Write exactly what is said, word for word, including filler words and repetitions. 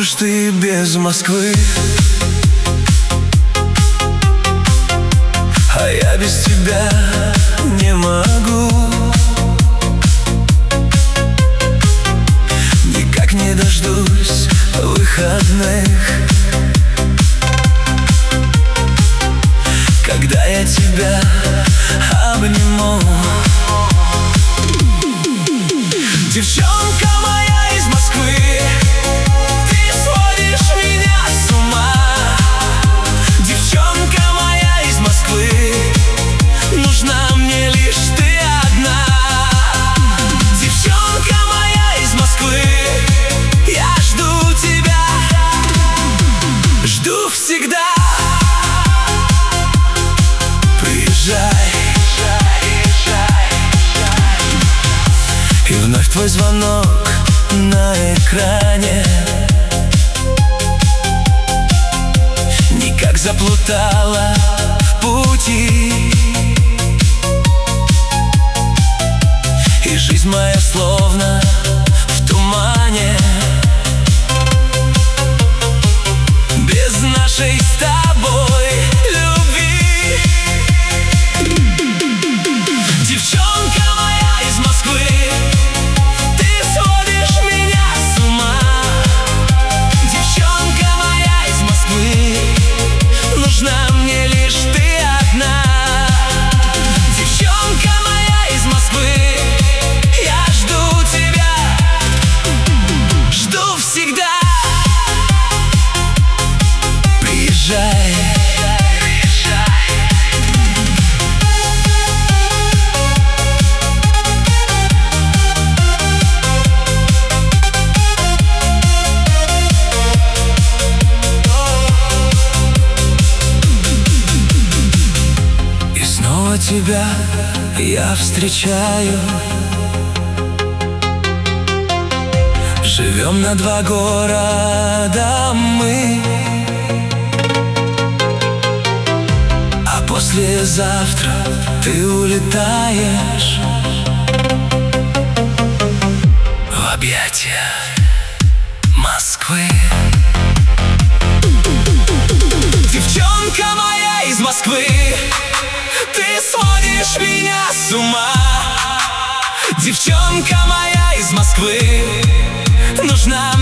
можешь ты без Москвы, а я без тебя не могу. Никак не дождусь выходных, когда я тебя обниму. Девчонка моя из Москвы, ты сводишь меня с ума. Девчонка моя из Москвы, нужна мне лишь ты одна. Девчонка моя из Москвы, я жду тебя, жду всегда. Приезжай, и вновь твой звонок на экране. Никак заплутала в пути, и жизнь моя словно в тумане. Без нашей с тобой любви. Девчонка моя из Москвы, нужна мне лишь ты одна. Девчонка моя из Москвы, я жду тебя, жду всегда. Приезжай, тебя я встречаю. Живем на два города мы, а послезавтра ты улетаешь в объятия Москвы. Девчонка моя из Москвы, ты сводишь меня с ума. Девчонка моя из Москвы, нужна